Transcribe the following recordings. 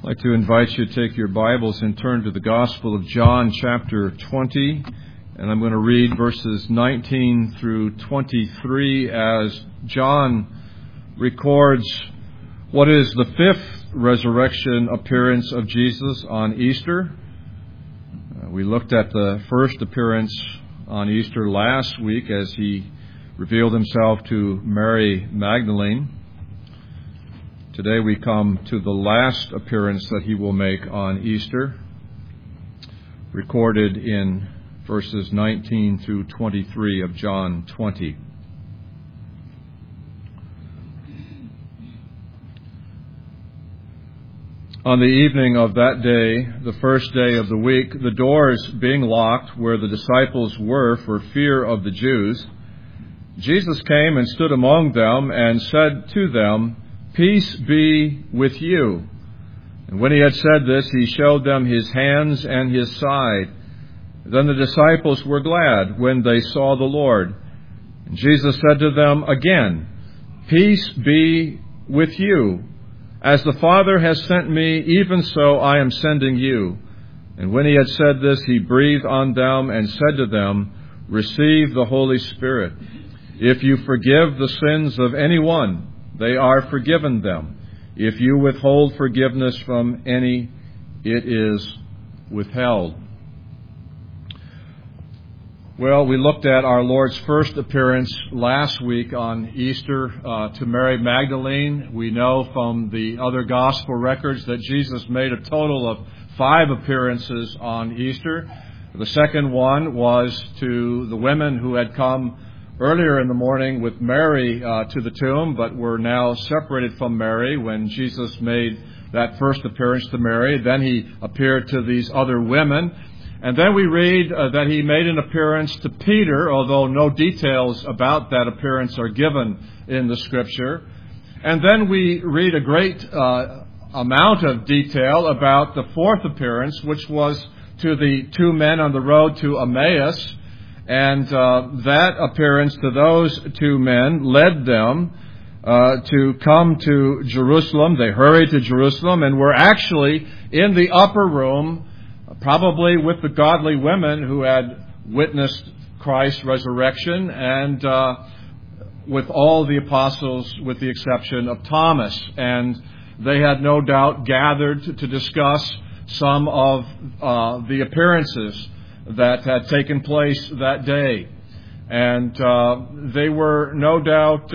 I'd like to invite you to take your Bibles and turn to the Gospel of John, chapter 20. And I'm going to read verses 19 through 23 as John records what is the fifth resurrection appearance of Jesus on Easter. We looked at the first appearance on Easter last week as he revealed himself to Mary Magdalene. Today we come to the last appearance that he will make on Easter, recorded in verses 19 through 23 of John 20. On the evening of that day, the first day of the week, the doors being locked where the disciples were for fear of the Jews, Jesus came and stood among them and said to them, "Peace be with you." And when he had said this, he showed them his hands and his side. Then the disciples were glad when they saw the Lord. And Jesus said to them again, "Peace be with you. As the Father has sent me, even so I am sending you." And when he had said this, he breathed on them and said to them, "Receive the Holy Spirit. If you forgive the sins of anyone, they are forgiven them. If you withhold forgiveness from any, it is withheld." Well, we looked at our Lord's first appearance last week on Easter to Mary Magdalene. We know from the other gospel records that Jesus made a total of 5 appearances on Easter. The second one was to the women who had come earlier in the morning with Mary to the tomb, but were now separated from Mary when Jesus made that first appearance to Mary. Then he appeared to these other women. And then we read that he made an appearance to Peter, although no details about that appearance are given in the Scripture. And then we read a great amount of detail about the fourth appearance, which was to the 2 men on the road to Emmaus. And that appearance to those 2 men led them to come to Jerusalem. They hurried to Jerusalem and were actually in the upper room, probably with the godly women who had witnessed Christ's resurrection, and with all the apostles with the exception of Thomas. And they had no doubt gathered to discuss some of the appearances that had taken place that day. And they were no doubt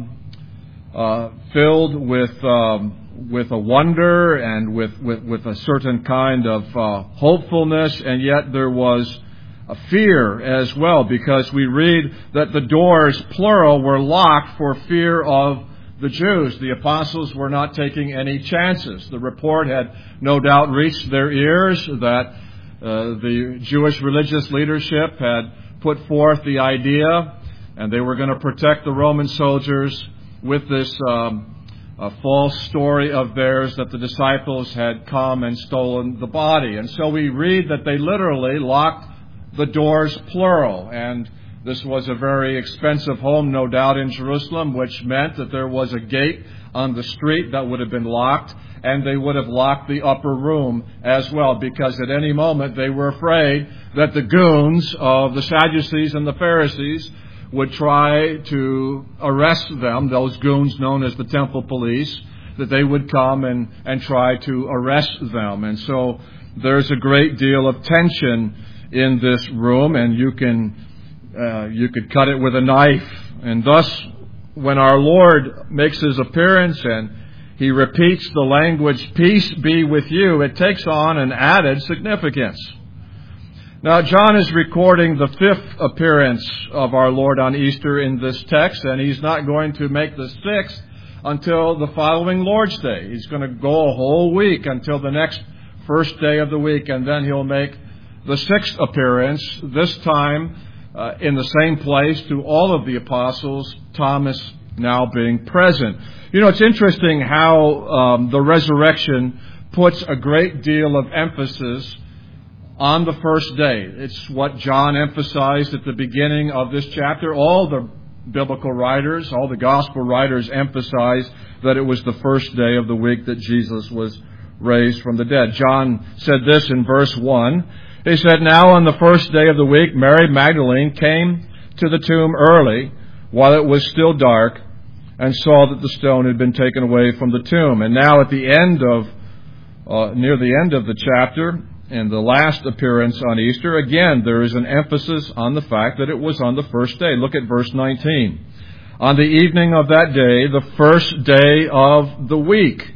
filled with a wonder and with a certain kind of hopefulness, and yet there was a fear as well, because we read that the doors, plural, were locked for fear of the Jews. The apostles were not taking any chances. The report had no doubt reached their ears that the Jewish religious leadership had put forth the idea, and they were going to protect the Roman soldiers with this false story of theirs that the disciples had come and stolen the body. And so we read that they literally locked the doors, plural. And this was a very expensive home, no doubt, in Jerusalem, which meant that there was a gate on the street that would have been locked, and they would have locked the upper room as well, because at any moment they were afraid that the goons of the Sadducees and the Pharisees would try to arrest them, those goons known as the temple police, that they would come and try to arrest them. And so there's a great deal of tension in this room, and you could cut it with a knife. And thus, when our Lord makes his appearance and he repeats the language, "Peace be with you," it takes on an added significance. Now, John is recording the 5th appearance of our Lord on Easter in this text, and he's not going to make the 6th until the following Lord's Day. He's going to go a whole week until the next first day of the week, and then he'll make the 6th appearance, this time in the same place to all of the apostles, Thomas now being present. You know, it's interesting how the resurrection puts a great deal of emphasis on the first day. It's what John emphasized at the beginning of this chapter. All the biblical writers, all the gospel writers emphasize that it was the first day of the week that Jesus was raised from the dead. John said this in verse 1. He said, "Now on the first day of the week, Mary Magdalene came to the tomb early, while it was still dark, and saw that the stone had been taken away from the tomb." And now at the end of, near the end of the chapter, in the last appearance on Easter, again, there is an emphasis on the fact that it was on the first day. Look at verse 19. "On the evening of that day, the first day of the week."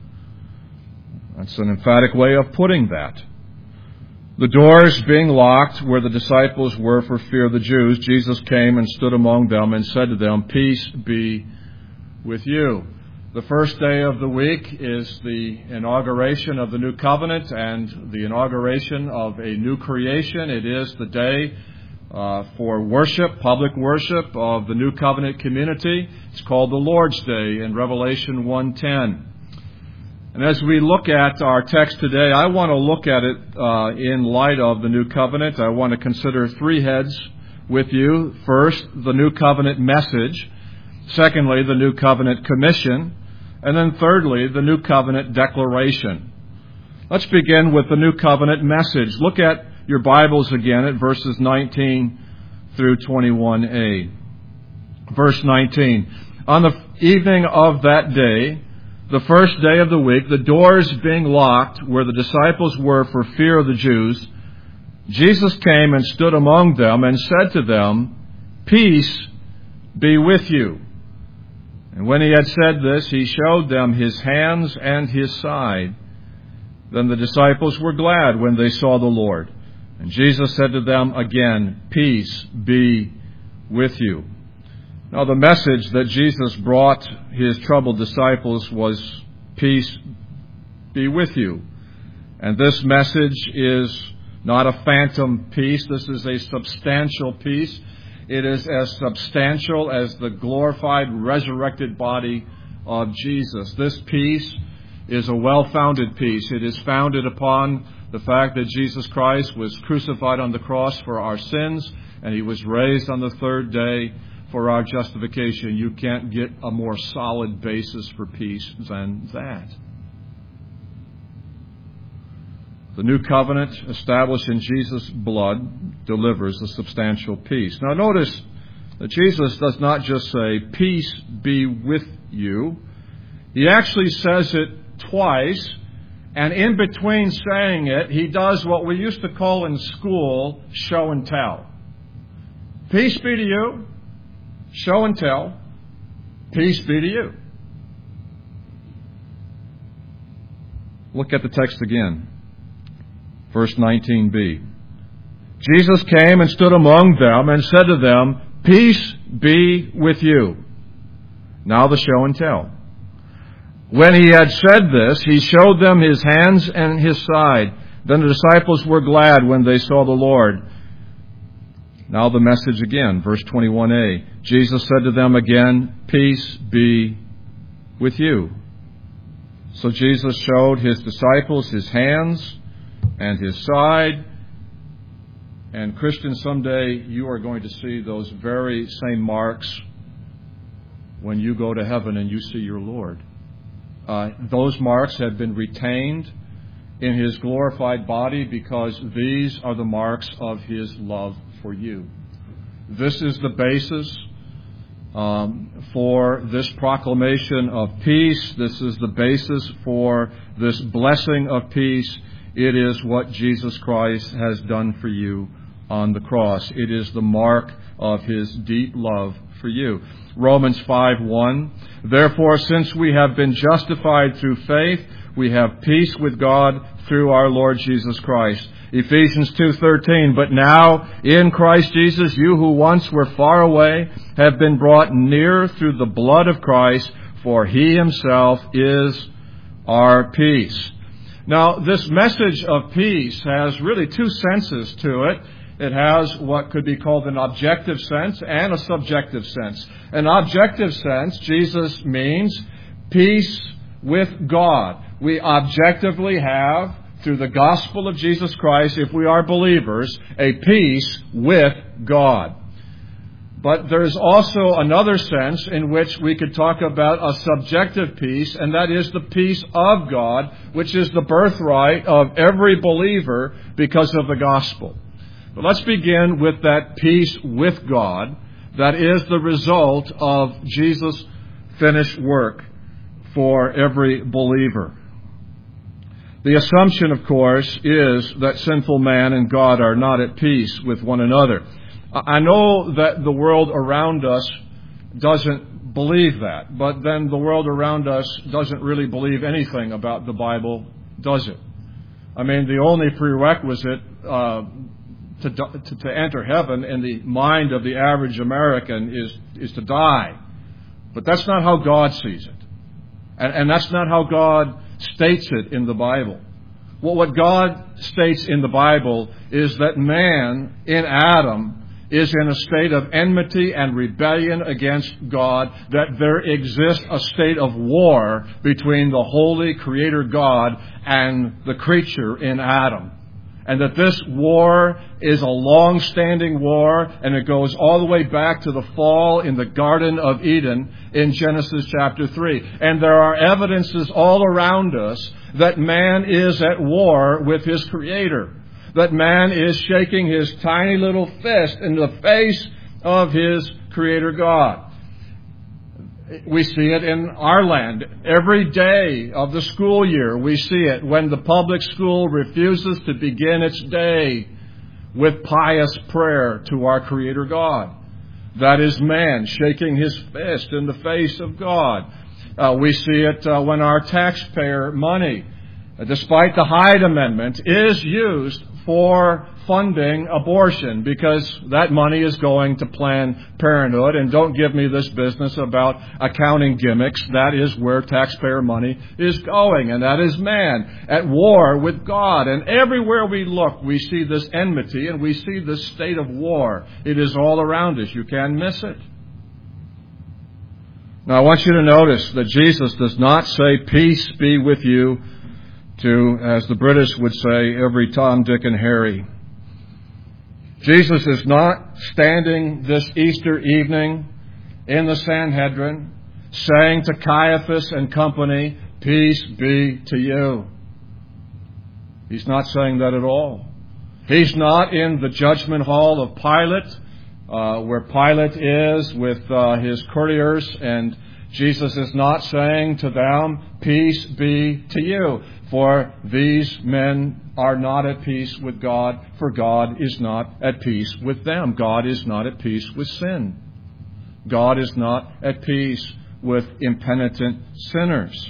That's an emphatic way of putting that. "The doors being locked where the disciples were for fear of the Jews, Jesus came and stood among them and said to them, 'Peace be with you.'" The first day of the week is the inauguration of the new covenant and the inauguration of a new creation. It is the day for worship, public worship of the new covenant community. It's called the Lord's Day in Revelation 1:10. And as we look at our text today, I want to look at it in light of the new covenant. I want to consider three heads with you. First, the new covenant message. Secondly, the new covenant commission. And then thirdly, the new covenant declaration. Let's begin with the new covenant message. Look at your Bibles again at verses 19 through 21a. Verse 19. "On the evening of that day, the first day of the week, the doors being locked where the disciples were for fear of the Jews, Jesus came and stood among them and said to them, 'Peace be with you.' And when he had said this, he showed them his hands and his side. Then the disciples were glad when they saw the Lord. And Jesus said to them again, 'Peace be with you.'" Now the message that Jesus brought his troubled disciples was, "Peace be with you." And this message is not a phantom peace. This is a substantial peace. It is as substantial as the glorified, resurrected body of Jesus. This peace is a well-founded peace. It is founded upon the fact that Jesus Christ was crucified on the cross for our sins, and he was raised on the third day for our justification. You can't get a more solid basis for peace than that. The new covenant established in Jesus' blood delivers a substantial peace. Now notice that Jesus does not just say, "Peace be with you." He actually says it twice, and in between saying it, he does what we used to call in school show and tell. Peace be to you. Show and tell. Peace be to you. Look at the text again. Verse 19b. "Jesus came and stood among them and said to them, 'Peace be with you.'" Now the show and tell. "When he had said this, he showed them his hands and his side. Then the disciples were glad when they saw the Lord." Now the message again, verse 21a. "Jesus said to them again, 'Peace be with you.'" So Jesus showed his disciples his hands and his side. And Christian, someday you are going to see those very same marks when you go to heaven and you see your Lord. Those marks have been retained in his glorified body because these are the marks of his love for you. This is the basis for this proclamation of peace. This is the basis for this blessing of peace. It is what Jesus Christ has done for you on the cross. It is the mark of his deep love for you. Romans 5:1. "Therefore, since we have been justified through faith, we have peace with God through our Lord Jesus Christ." Ephesians 2:13. "But now, in Christ Jesus, you who once were far away have been brought near through the blood of Christ, for he himself is our peace." Now, this message of peace has really two senses to it. It has what could be called an objective sense and a subjective sense. An objective sense, Jesus means peace with God. We objectively have, through the gospel of Jesus Christ, if we are believers, a peace with God. But there's also another sense in which we could talk about a subjective peace, and that is the peace of God, which is the birthright of every believer because of the gospel. But let's begin with that peace with God that is the result of Jesus' finished work for every believer. The assumption, of course, is that sinful man and God are not at peace with one another. I know that the world around us doesn't believe that, but then the world around us doesn't really believe anything about the Bible, does it? I mean, the only prerequisite to enter heaven in the mind of the average American is to die. But that's not how God sees it. And that's not how God states it in the Bible. Well, what God states in the Bible is that man in Adam is in a state of enmity and rebellion against God, that there exists a state of war between the holy Creator God and the creature in Adam. And that this war is a long-standing war, and it goes all the way back to the fall in the Garden of Eden in Genesis chapter 3. And there are evidences all around us that man is at war with his Creator. That man is shaking his tiny little fist in the face of his Creator God. We see it in our land. Every day of the school year, we see it when the public school refuses to begin its day with pious prayer to our Creator God. That is man shaking his fist in the face of God. We see it when our taxpayer money, despite the Hyde Amendment, is used for funding abortion, because that money is going to Planned Parenthood. And don't give me this business about accounting gimmicks. That is where taxpayer money is going. And that is man at war with God. And everywhere we look, we see this enmity and we see this state of war. It is all around us. You can't miss it. Now, I want you to notice that Jesus does not say, "Peace be with you," to, as the British would say, every Tom, Dick, and Harry. Jesus is not standing this Easter evening in the Sanhedrin saying to Caiaphas and company, "Peace be to you." He's not saying that at all. He's not in the judgment hall of Pilate, where Pilate is with his courtiers, and Jesus is not saying to them, "Peace be to you," for these men are not at peace with God, for God is not at peace with them. God is not at peace with sin. God is not at peace with impenitent sinners.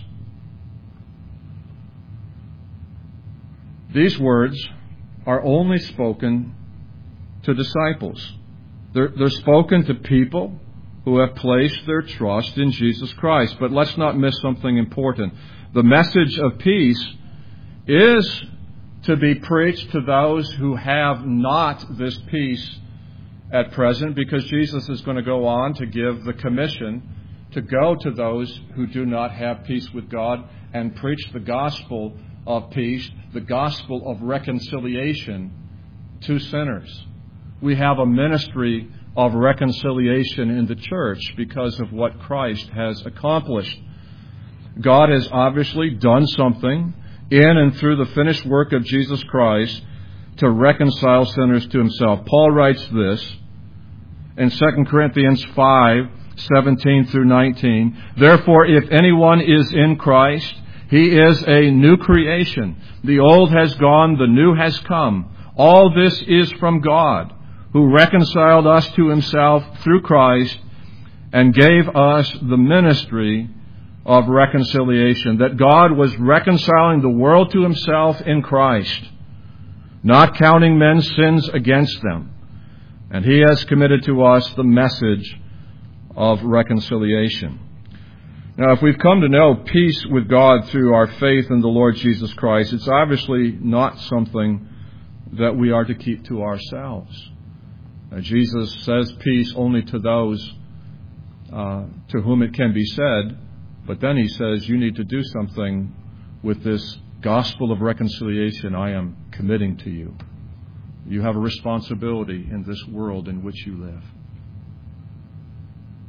These words are only spoken to disciples. They're spoken to people who have placed their trust in Jesus Christ. But let's not miss something important. The message of peace is to be preached to those who have not this peace at present, because Jesus is going to go on to give the commission to go to those who do not have peace with God and preach the gospel of peace, the gospel of reconciliation to sinners. We have a ministry of reconciliation in the church because of what Christ has accomplished. God has obviously done something in and through the finished work of Jesus Christ to reconcile sinners to himself. Paul writes this in 2 Corinthians 5:17 through 19. "Therefore, if anyone is in Christ, he is a new creation. The old has gone, the new has come. All this is from God, who reconciled us to himself through Christ and gave us the ministry of reconciliation." That God was reconciling the world to himself in Christ, not counting men's sins against them. And he has committed to us the message of reconciliation. Now, if we've come to know peace with God through our faith in the Lord Jesus Christ, it's obviously not something that we are to keep to ourselves. Jesus says peace only to those to whom it can be said, but then he says you need to do something with this gospel of reconciliation I am committing to you. You have a responsibility in this world in which you live.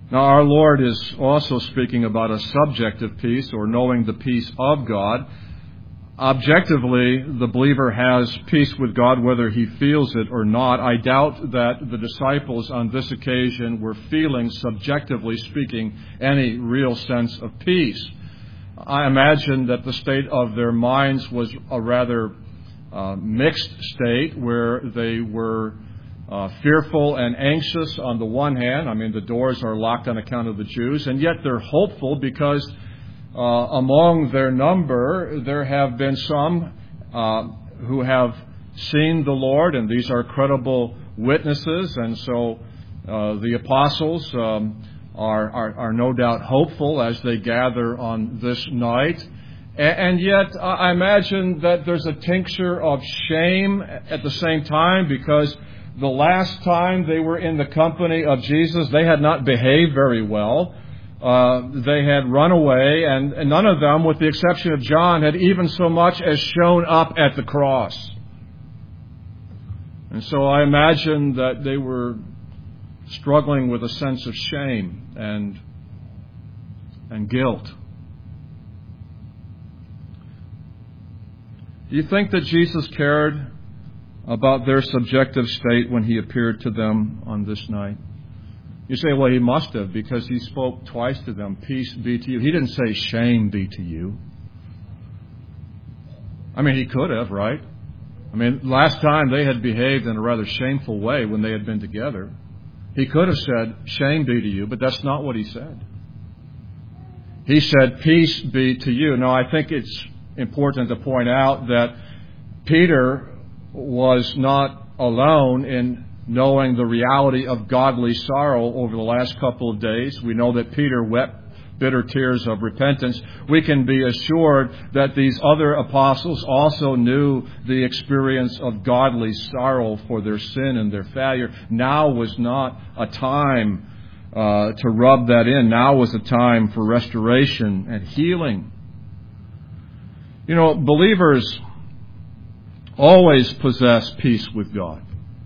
Now, our Lord is also speaking about a subjective peace, or knowing the peace of God. Objectively, the believer has peace with God whether he feels it or not. I doubt that the disciples on this occasion were feeling, subjectively speaking, any real sense of peace. I imagine that the state of their minds was a rather mixed state, where they were fearful and anxious on the one hand. I mean, the doors are locked on account of the Jews, and yet they're hopeful because among their number there have been some who have seen the Lord, and these are credible witnesses, and so the apostles are no doubt hopeful as they gather on this night. And yet, I imagine that there's a tincture of shame at the same time, because the last time they were in the company of Jesus, they had not behaved very well. They had run away, and none of them, with the exception of John, had even so much as shown up at the cross. And so I imagine that they were struggling with a sense of shame and guilt. Do you think that Jesus cared about their subjective state when he appeared to them on this night? You say, well, he must have, because he spoke twice to them, peace be to you. He didn't say shame be to you. I mean, he could have, right? I mean, last time they had behaved in a rather shameful way when they had been together. He could have said, shame be to you, but that's not what he said. He said, peace be to you. Now, I think it's important to point out that Peter was not alone in knowing the reality of godly sorrow over the last couple of days. We know that Peter wept bitter tears of repentance. We can be assured that these other apostles also knew the experience of godly sorrow for their sin and their failure. Now was not a time to rub that in. Now was a time for restoration and healing. You know, believers always possess peace with God.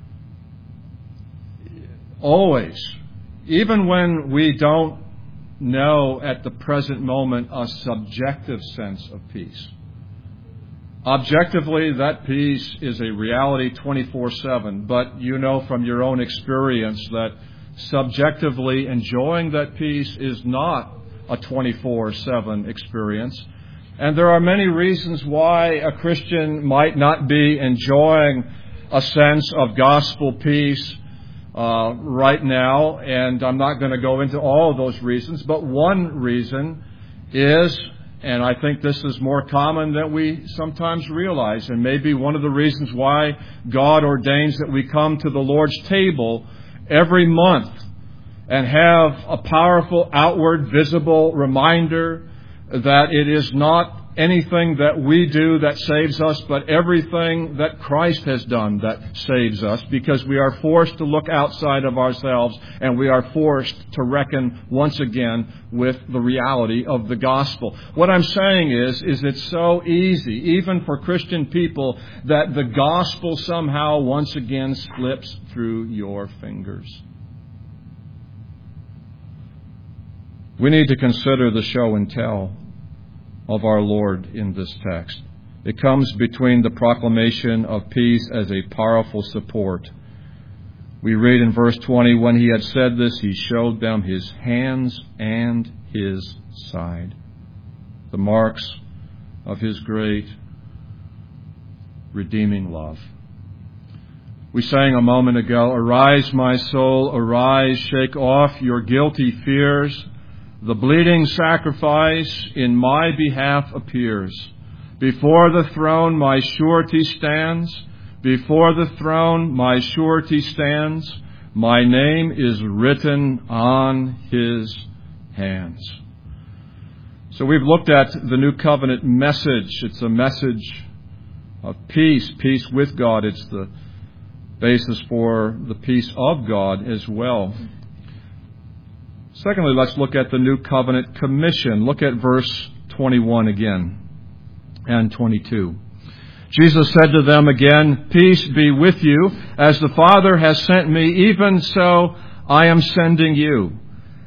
Always. Even when we don't know at the present moment a subjective sense of peace. Objectively, that peace is a reality 24/7, but you know from your own experience that subjectively enjoying that peace is not a 24/7 experience. And there are many reasons why a Christian might not be enjoying a sense of gospel peace right now, and I'm not going to go into all of those reasons, but one reason is, and I think this is more common than we sometimes realize, and maybe one of the reasons why God ordains that we come to the Lord's table every month and have a powerful outward visible reminder that it is not anything that we do that saves us, but everything that Christ has done that saves us, because we are forced to look outside of ourselves and we are forced to reckon once again with the reality of the gospel. What I'm saying is it's so easy, even for Christian people, that the gospel somehow once again slips through your fingers. We need to consider the show and tell of our Lord in this text. It comes between the proclamation of peace as a powerful support. We read in verse 20, when he had said this, he showed them his hands and his side, the marks of his great redeeming love. We sang a moment ago, arise, my soul, arise, shake off your guilty fears. The bleeding sacrifice in my behalf appears. Before the throne my surety stands. Before the throne my surety stands. My name is written on his hands. So we've looked at the New Covenant message. It's a message of peace, peace with God. It's the basis for the peace of God as well. Secondly, let's look at the New Covenant commission. Look at verse 21 again and 22. Jesus said to them again, peace be with you. As the Father has sent me, even so I am sending you.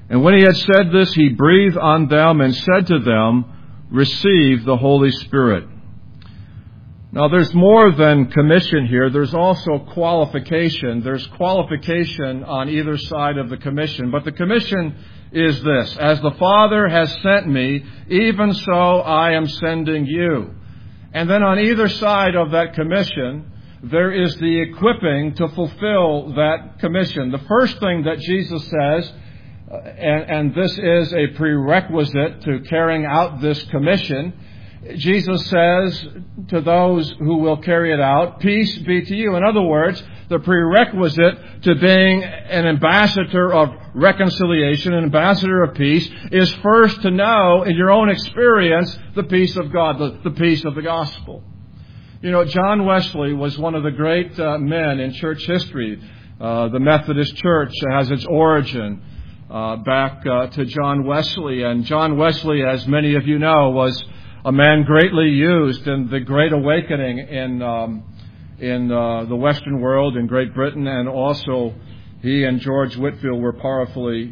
And when he had said this, he breathed on them and said to them, "Receive the Holy Spirit." Now, there's more than commission here. There's also qualification. There's qualification on either side of the commission. But the commission is this: "As the Father has sent me, even so I am sending you." And then on either side of that commission, there is the equipping to fulfill that commission. The first thing that Jesus says, and this is a prerequisite to carrying out this commission, Jesus says to those who will carry it out, "Peace be to you." In other words, the prerequisite to being an ambassador of reconciliation, an ambassador of peace, is first to know in your own experience the peace of God, the peace of the gospel. You know, John Wesley was one of the great men in church history. The Methodist Church has its origin back to John Wesley. And John Wesley, as many of you know, was a man greatly used in the Great Awakening in the Western world, in Great Britain, and also he and George Whitefield were powerfully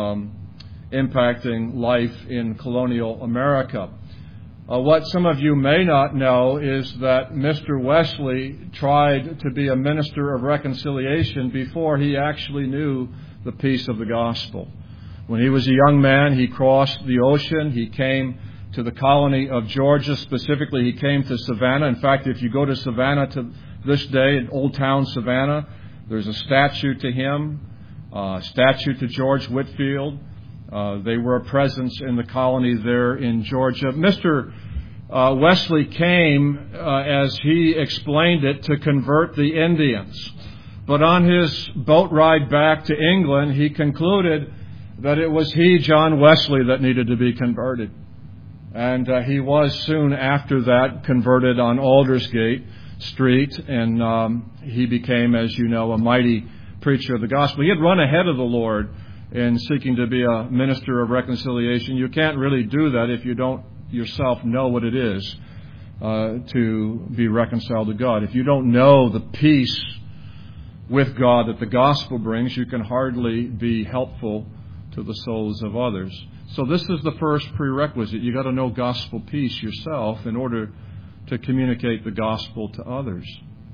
impacting life in colonial America. What some of you may not know is that Mr. Wesley tried to be a minister of reconciliation before he actually knew the peace of the gospel. When he was a young man, he crossed the ocean. He came to the colony of Georgia. Specifically, he came to Savannah. In fact, if you go to Savannah to this day, in Old Town Savannah, there's a statue to him, a statue to George Whitefield. They were a presence in the colony there in Georgia. Mr. Wesley came, as he explained it, to convert the Indians. But on his boat ride back to England, he concluded that it was he, John Wesley, that needed to be converted. And he was soon after that converted on Aldersgate Street, and he became, as you know, a mighty preacher of the gospel. He had run ahead of the Lord in seeking to be a minister of reconciliation. You can't really do that if you don't yourself know what it is to be reconciled to God. If you don't know the peace with God that the gospel brings, you can hardly be helpful to the souls of others. So this is the first prerequisite. You've got to know gospel peace yourself in order to communicate the gospel to others.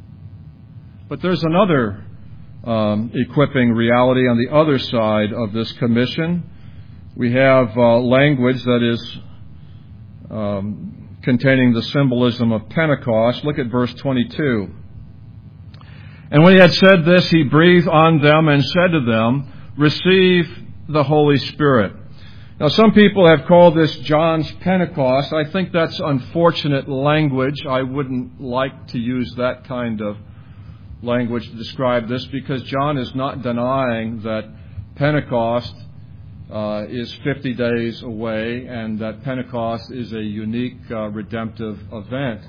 But there's another equipping reality on the other side of this commission. We have language that is containing the symbolism of Pentecost. Look at verse 22. "And when he had said this, he breathed on them and said to them, 'Receive the Holy Spirit.'" Now, some people have called this John's Pentecost. I think that's unfortunate language. I wouldn't like to use that kind of language to describe this, because John is not denying that Pentecost is 50 days away and that Pentecost is a unique redemptive event.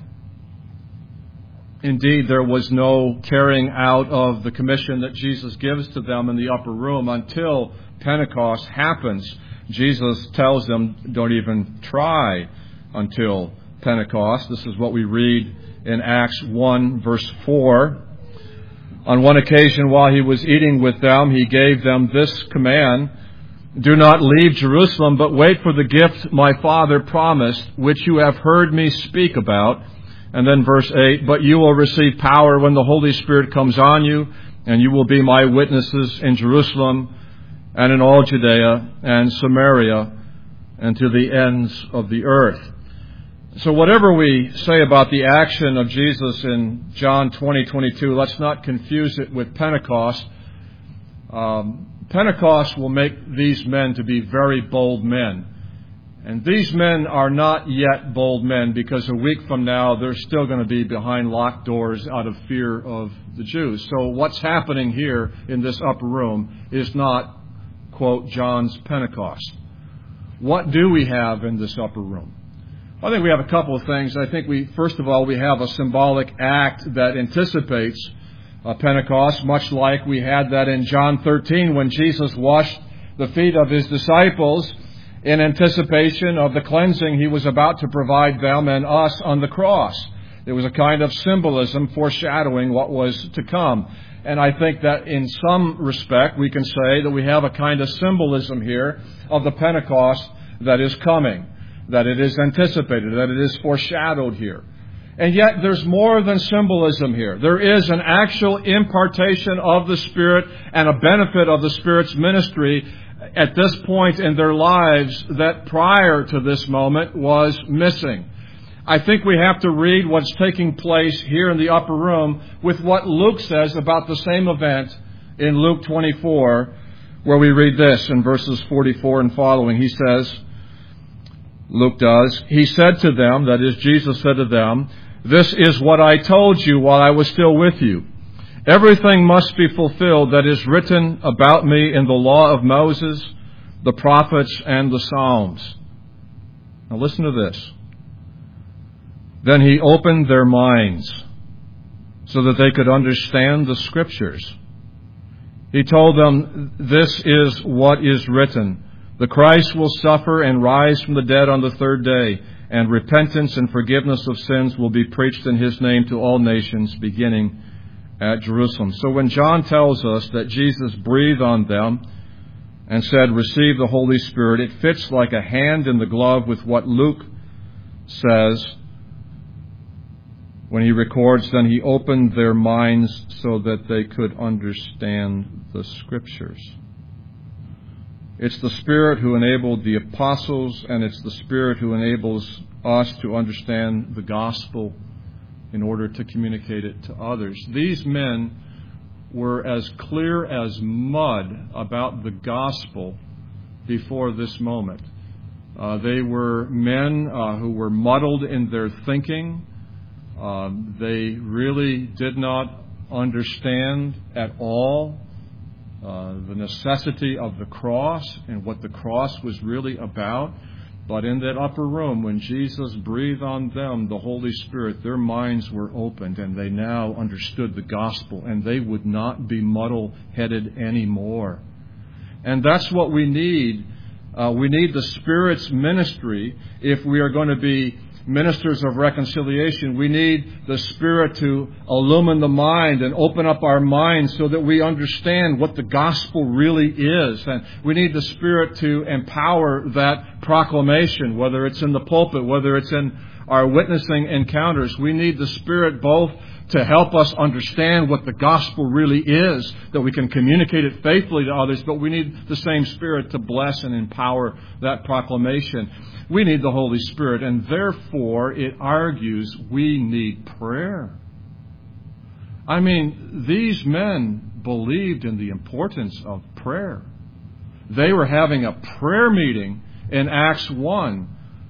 Indeed, there was no carrying out of the commission that Jesus gives to them in the upper room until Pentecost happens. Jesus tells them, don't even try until Pentecost. This is what we read in Acts 1, verse 4. "On one occasion, while he was eating with them, he gave them this command: 'Do not leave Jerusalem, but wait for the gift my Father promised, which you have heard me speak about.'" And then verse 8, "But you will receive power when the Holy Spirit comes on you, and you will be my witnesses in Jerusalem and in all Judea and Samaria and to the ends of the earth." So whatever we say about the action of Jesus in John 20:22, let's not confuse it with Pentecost. Pentecost will make these men to be very bold men. And these men are not yet bold men, because a week from now they're still going to be behind locked doors out of fear of the Jews. So what's happening here in this upper room is not, quote, John's Pentecost. What do we have in this upper room? I think we have a couple of things. I think first of all, we have a symbolic act that anticipates Pentecost, much like we had that in John 13 when Jesus washed the feet of his disciples in anticipation of the cleansing he was about to provide them and us on the cross. It was a kind of symbolism foreshadowing what was to come. And I think that in some respect we can say that we have a kind of symbolism here of the Pentecost that is coming, that it is anticipated, that it is foreshadowed here. And yet there's more than symbolism here. There is an actual impartation of the Spirit and a benefit of the Spirit's ministry at this point in their lives that prior to this moment was missing. I think we have to read what's taking place here in the upper room with what Luke says about the same event in Luke 24, where we read this in verses 44 and following. He says, Luke does, he said to them, that is, Jesus said to them, "This is what I told you while I was still with you. Everything must be fulfilled that is written about me in the law of Moses, the prophets, and the Psalms." Now listen to this. Then he opened their minds so that they could understand the Scriptures. He told them, "This is what is written. The Christ will suffer and rise from the dead on the third day, and repentance and forgiveness of sins will be preached in His name to all nations, beginning at Jerusalem." So when John tells us that Jesus breathed on them and said, "Receive the Holy Spirit," it fits like a hand in the glove with what Luke says when he records, "Then he opened their minds so that they could understand the Scriptures." It's the Spirit who enabled the apostles, and it's the Spirit who enables us to understand the gospel in order to communicate it to others. These men were as clear as mud about the gospel before this moment. They were men who were muddled in their thinking. They really did not understand at all the necessity of the cross and what the cross was really about. But in that upper room, when Jesus breathed on them, the Holy Spirit, their minds were opened and they now understood the gospel, and they would not be muddle-headed anymore. And that's what we need. We need the Spirit's ministry if we are going to be ministers of reconciliation. We need the Spirit to illumine the mind and open up our minds so that we understand what the gospel really is. And we need the Spirit to empower that proclamation, whether it's in the pulpit, whether it's in our witnessing encounters. We need the Spirit both to help us understand what the gospel really is, that we can communicate it faithfully to others, but we need the same Spirit to bless and empower that proclamation. We need the Holy Spirit, and therefore it argues we need prayer. I mean, these men believed in the importance of prayer. They were having a prayer meeting in Acts 1,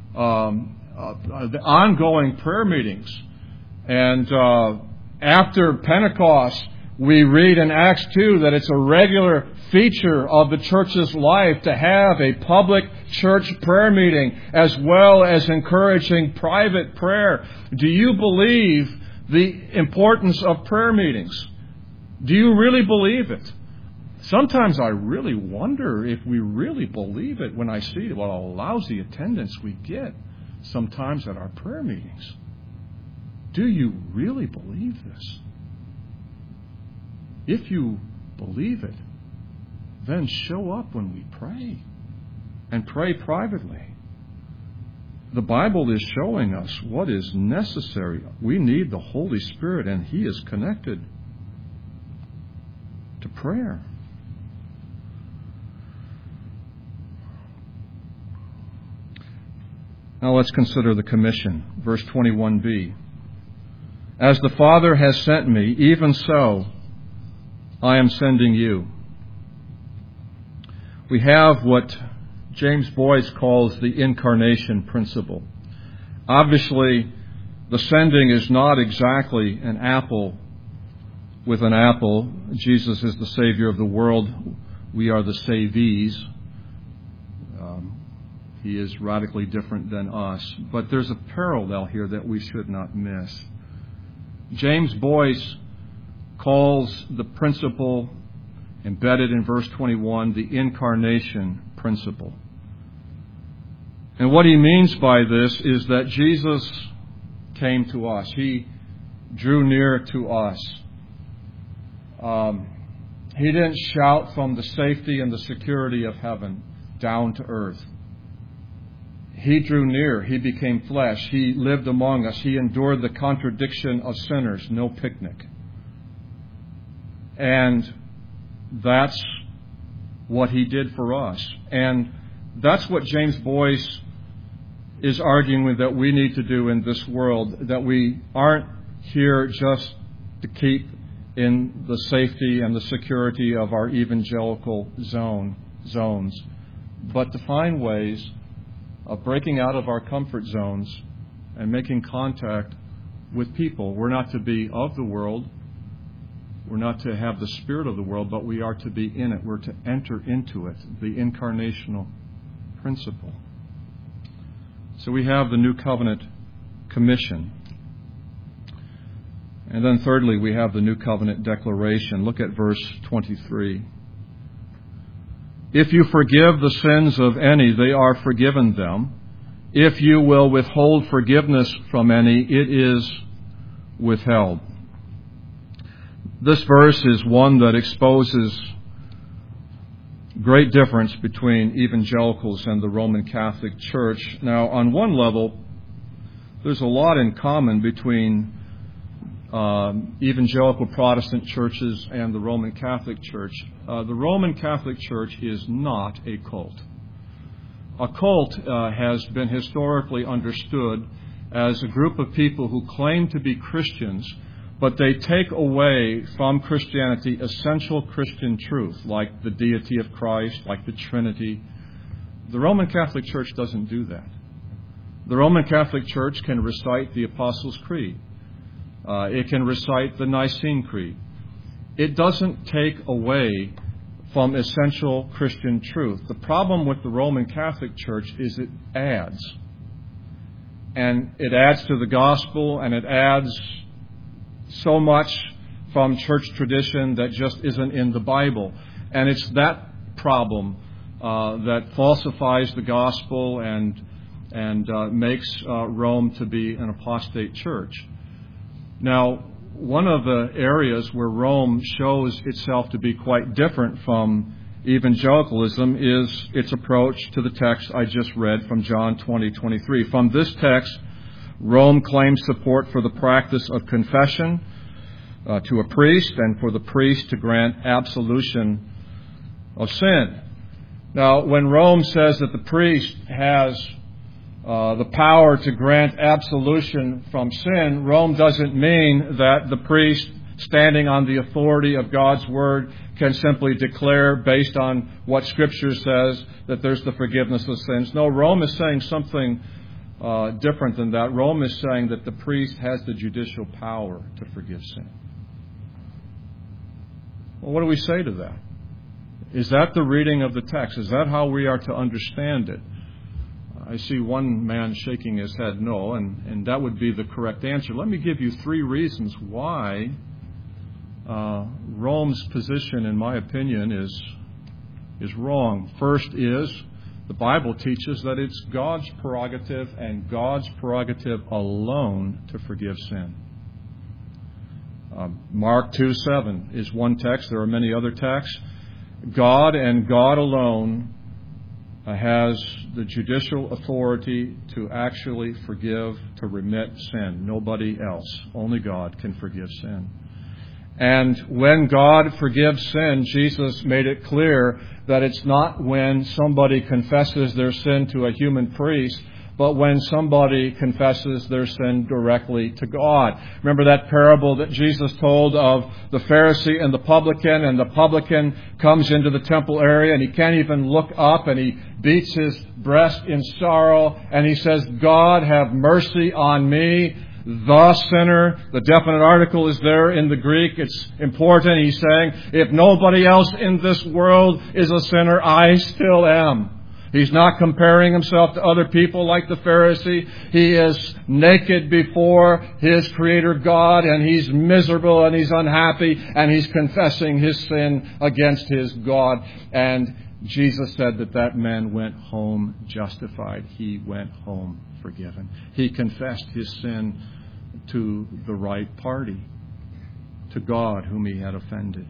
the ongoing prayer meetings. And after Pentecost, we read in Acts 2 that it's a regular feature of the church's life to have a public church prayer meeting as well as encouraging private prayer. Do you believe the importance of prayer meetings? Do you really believe it? Sometimes I really wonder if we really believe it when I see what a lousy attendance we get sometimes at our prayer meetings. Do you really believe this? If you believe it, then show up when we pray, and pray privately. The Bible is showing us what is necessary. We need the Holy Spirit, and He is connected to prayer. Now let's consider the commission. Verse 21b. "As the Father has sent me, even so I am sending you." We have what James Boyce calls the incarnation principle. Obviously, the sending is not exactly an apple with an apple. Jesus is the Savior of the world. We are the savees. He is radically different than us. But there's a parallel here that we should not miss. James Boyce calls the principle embedded in verse 21 the incarnation principle. And what he means by this is that Jesus came to us. He drew near to us. He didn't shout from the safety and the security of heaven down to earth. He drew near. He became flesh. He lived among us. He endured the contradiction of sinners. No picnic. And that's what He did for us. And that's what James Boyce is arguing with that we need to do in this world, that we aren't here just to keep in the safety and the security of our evangelical zones, but to find ways of breaking out of our comfort zones and making contact with people. We're not to be of the world. We're not to have the spirit of the world, but we are to be in it. We're to enter into it, the incarnational principle. So we have the New Covenant Commission. And then thirdly, we have the New Covenant Declaration. Look at verse 23. If you forgive the sins of any, they are forgiven them. If you will withhold forgiveness from any, it is withheld. This verse is one that exposes great difference between evangelicals and the Roman Catholic Church. Now, on one level, there's a lot in common between evangelical Protestant churches and the Roman Catholic Church. The Roman Catholic Church is not a cult. A cult has been historically understood as a group of people who claim to be Christians, but they take away from Christianity essential Christian truth, like the deity of Christ, like the Trinity. The Roman Catholic Church doesn't do that. The Roman Catholic Church can recite the Apostles' Creed. It can recite the Nicene Creed. It doesn't take away from essential Christian truth. The problem with the Roman Catholic Church is it adds. And it adds to the gospel, and it adds so much from church tradition that just isn't in the Bible. And it's that problem that falsifies the gospel and makes Rome to be an apostate church. Now, one of the areas where Rome shows itself to be quite different from evangelicalism is its approach to the text I just read from John 20:23. From this text, Rome claims support for the practice of confession to a priest and for the priest to grant absolution of sin. Now, when Rome says that the priest has the power to grant absolution from sin, Rome doesn't mean that the priest, standing on the authority of God's Word, can simply declare based on what Scripture says that there's the forgiveness of sins. No, Rome is saying something different than that. Rome is saying that the priest has the judicial power to forgive sin. Well, what do we say to that? Is that the reading of the text? Is that how we are to understand it? I see one man shaking his head no, and that would be the correct answer. Let me give you 3 reasons why Rome's position, in my opinion, is wrong. First is, the Bible teaches that it's God's prerogative and God's prerogative alone to forgive sin. Mark 2:7 is one text. There are many other texts. God and God alone has the judicial authority to actually forgive, to remit sin. Nobody else. Only God can forgive sin. And when God forgives sin, Jesus made it clear that it's not when somebody confesses their sin to a human priest, but when somebody confesses their sin directly to God. Remember that parable that Jesus told of the Pharisee and the publican comes into the temple area and he can't even look up, and he beats his breast in sorrow, and he says, God, have mercy on me, the sinner. The definite article is there in the Greek. It's important. He's saying, if nobody else in this world is a sinner, I still am. He's not comparing himself to other people like the Pharisee. He is naked before his Creator God, and he's miserable and he's unhappy, and he's confessing his sin against his God. And Jesus said that man went home justified. He went home forgiven. He confessed his sin to the right party, to God whom he had offended.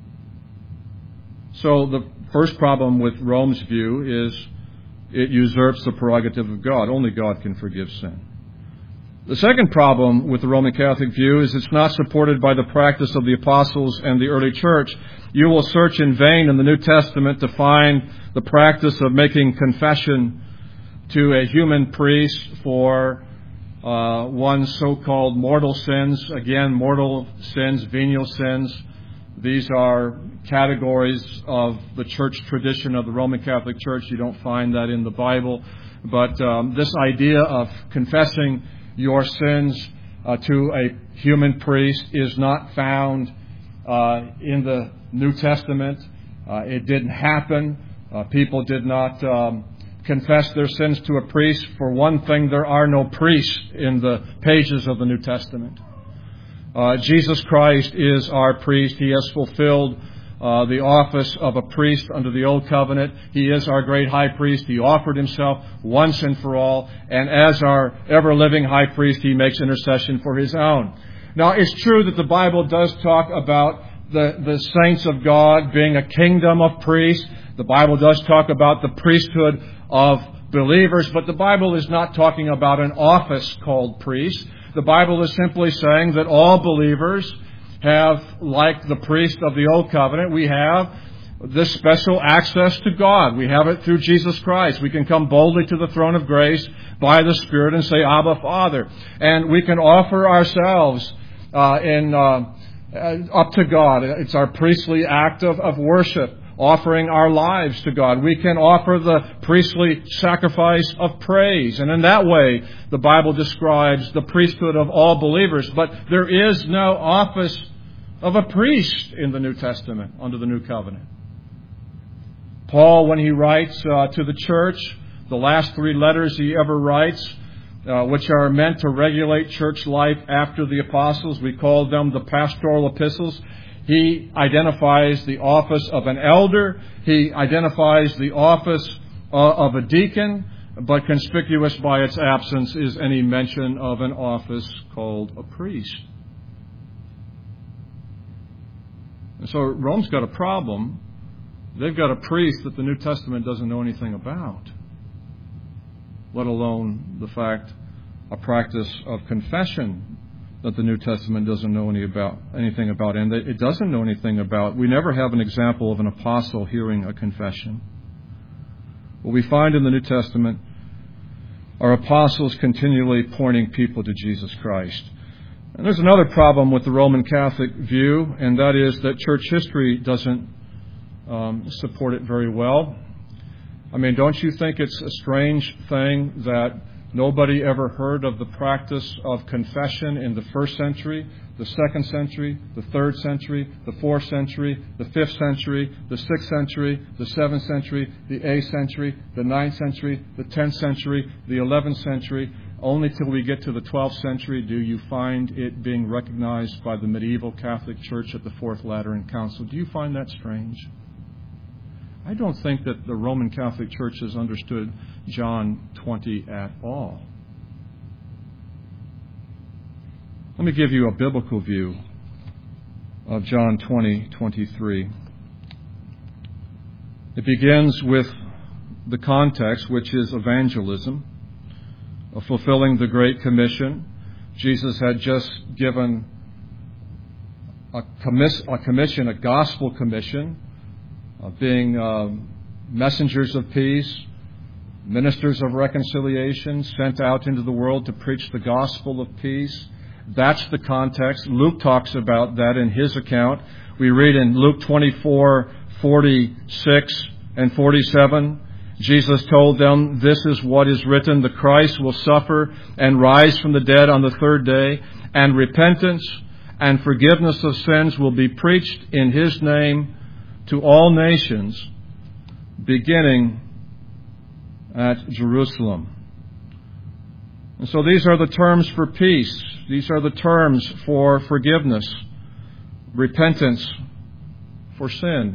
So the first problem with Rome's view is it usurps the prerogative of God. Only God can forgive sin. The second problem with the Roman Catholic view is it's not supported by the practice of the apostles and the early church. You will search in vain in the New Testament to find the practice of making confession to a human priest for one's so-called mortal sins. Again, mortal sins, venial sins. These are categories of the church tradition of the Roman Catholic Church. You don't find that in the Bible. But this idea of confessing your sins to a human priest is not found in the New Testament. It didn't happen. People did not confess their sins to a priest. For one thing, there are no priests in the pages of the New Testament. Jesus Christ is our priest. He has fulfilled the office of a priest under the Old Covenant. He is our great high priest. He offered himself once and for all. And as our ever-living high priest, he makes intercession for his own. Now, it's true that the Bible does talk about the saints of God being a kingdom of priests. The Bible does talk about the priesthood of believers, but the Bible is not talking about an office called priest. The Bible is simply saying that all believers have, like the priest of the Old Covenant, we have this special access to God. We have it through Jesus Christ. We can come boldly to the throne of grace by the Spirit and say, Abba, Father. And we can offer ourselves up to God. It's our priestly act of worship, offering our lives to God. We can offer the priestly sacrifice of praise. And in that way, the Bible describes the priesthood of all believers. But there is no office of a priest in the New Testament under the New Covenant. Paul, when he writes to the church, the last 3 letters he ever writes, which are meant to regulate church life after the apostles, we call them the pastoral epistles. He identifies the office of an elder. He identifies the office of a deacon, but conspicuous by its absence is any mention of an office called a priest. And so Rome's got a problem. They've got a priest that the New Testament doesn't know anything about, let alone the fact, a practice of confession that the New Testament doesn't know anything about. And it doesn't know anything about. We never have an example of an apostle hearing a confession. What we find in the New Testament are apostles continually pointing people to Jesus Christ. And there's another problem with the Roman Catholic view, and that is that church history doesn't support it very well. I mean, don't you think it's a strange thing that nobody ever heard of the practice of confession in the 1st century, the 2nd century, the 3rd century, the 4th century, the 5th century, the 6th century, the 7th century, the 8th century, the 9th century, the 10th century, the 11th century. Only till we get to the 12th century do you find it being recognized by the medieval Catholic Church at the Fourth Lateran Council. Do you find that strange? I don't think that the Roman Catholic Church has understood John 20 at all. Let me give you a biblical view of John 20:23. It begins with the context, which is evangelism, of fulfilling the Great Commission. Jesus had just given a commission, a gospel commission, of being messengers of peace, ministers of reconciliation, sent out into the world to preach the gospel of peace. That's the context. Luke talks about that in his account. We read in Luke 24:46 and 47, Jesus told them, "This is what is written, the Christ will suffer and rise from the dead on the 3rd day, and repentance and forgiveness of sins will be preached in his name to all nations, beginning at Jerusalem." And so these are the terms for peace. These are the terms for forgiveness, repentance for sin,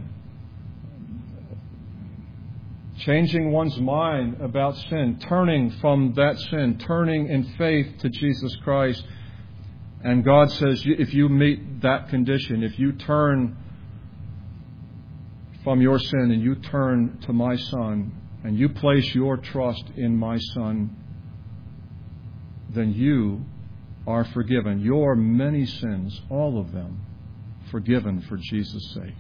changing one's mind about sin, turning from that sin, turning in faith to Jesus Christ, And God says, if you meet that condition, if you turn from your sin and you turn to my Son, and you place your trust in my Son, then you are forgiven. Your many sins, all of them, forgiven for Jesus' sake.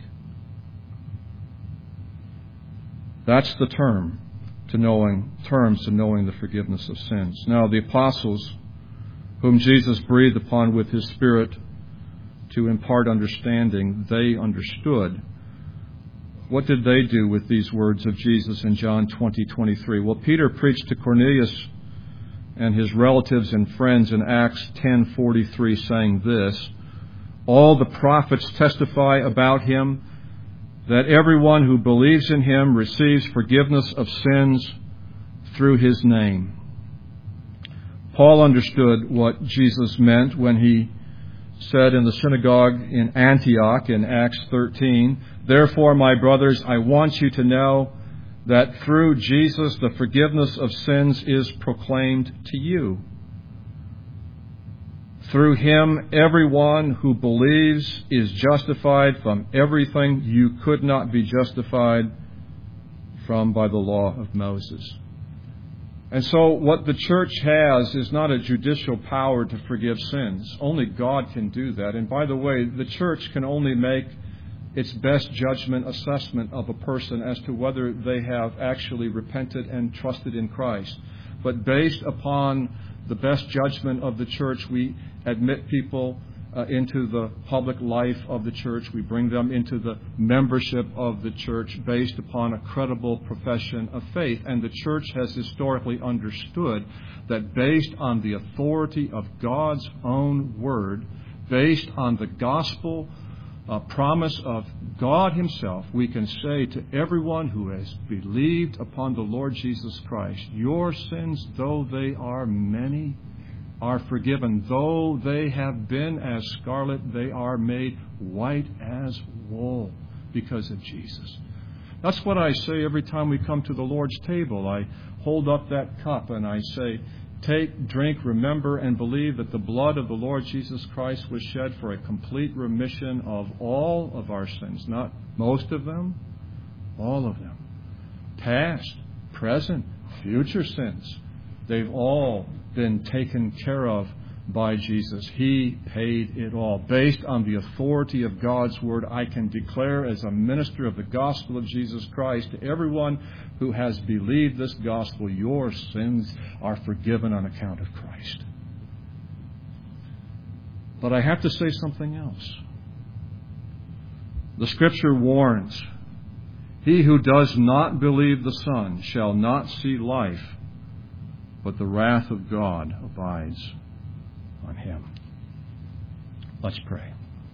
That's the terms to knowing the forgiveness of sins. Now, the apostles, whom Jesus breathed upon with His Spirit to impart understanding, they understood. What did they do with these words of Jesus in John 20:23? Well, Peter preached to Cornelius and his relatives and friends in Acts 10:43, saying this, "All the prophets testify about Him, that everyone who believes in Him receives forgiveness of sins through His name." Paul understood what Jesus meant when he said in the synagogue in Antioch in Acts 13, "Therefore, my brothers, I want you to know that through Jesus the forgiveness of sins is proclaimed to you. Through Him, everyone who believes is justified from everything you could not be justified from by the law of Moses." And so what the church has is not a judicial power to forgive sins. Only God can do that. And by the way, the church can only make its best judgment assessment of a person as to whether they have actually repented and trusted in Christ. But based upon the best judgment of the church, we admit people into the public life of the church. We bring them into the membership of the church based upon a credible profession of faith. And the church has historically understood that based on the authority of God's own Word, based on the gospel promise of God Himself, we can say to everyone who has believed upon the Lord Jesus Christ, "Your sins, though they are many, are forgiven. Though they have been as scarlet, they are made white as wool because of Jesus." That's what I say every time we come to the Lord's table. I hold up that cup and I say, "Take, drink, remember, and believe that the blood of the Lord Jesus Christ was shed for a complete remission of all of our sins." Not most of them, all of them. Past, present, future sins. They've all been taken care of by Jesus. He paid it all. Based on the authority of God's Word, I can declare as a minister of the gospel of Jesus Christ to everyone who has believed this gospel, "Your sins are forgiven on account of Christ." But I have to say something else. The Scripture warns, "He who does not believe the Son shall not see life, but the wrath of God abides on him." Let's pray.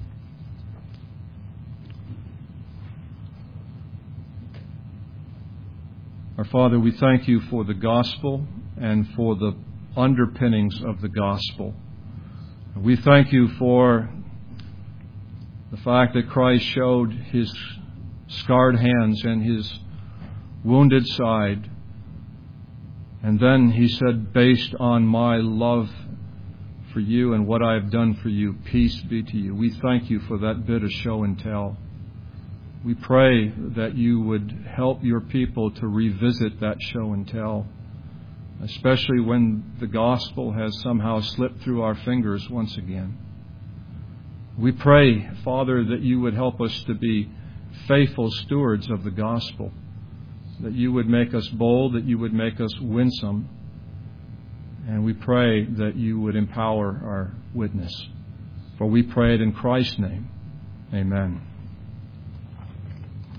Our Father, we thank You for the gospel and for the underpinnings of the gospel. We thank You for the fact that Christ showed His scarred hands and His wounded side. And then He said, "Based on my love for you and what I have done for you, peace be to you." We thank You for that bit of show and tell. We pray that You would help Your people to revisit that show and tell, especially when the gospel has somehow slipped through our fingers once again. We pray, Father, that You would help us to be faithful stewards of the gospel, that You would make us bold, that You would make us winsome. And we pray that You would empower our witness. For we pray it in Christ's name. Amen.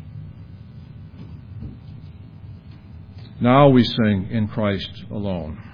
Now we sing "In Christ Alone."